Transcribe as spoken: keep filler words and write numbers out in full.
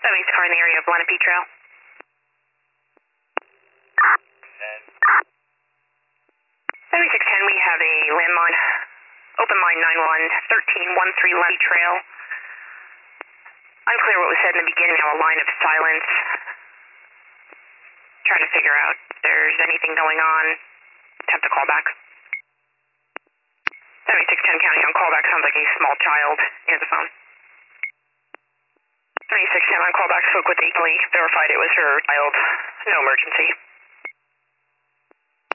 seventy-six car in the area of Lenape Trail. seventy-six ten, we have a landline. Open line nine one, thirteen thirteen Lenape Trail. Unclear what was said in the beginning, now a line of silence. Trying to figure out if there's anything going on. Attempt to call back. seventy-six ten counting on callback, sounds like a small child near the phone. seventy-six ten on callback, spoke with Lee, verified it was her child. No emergency.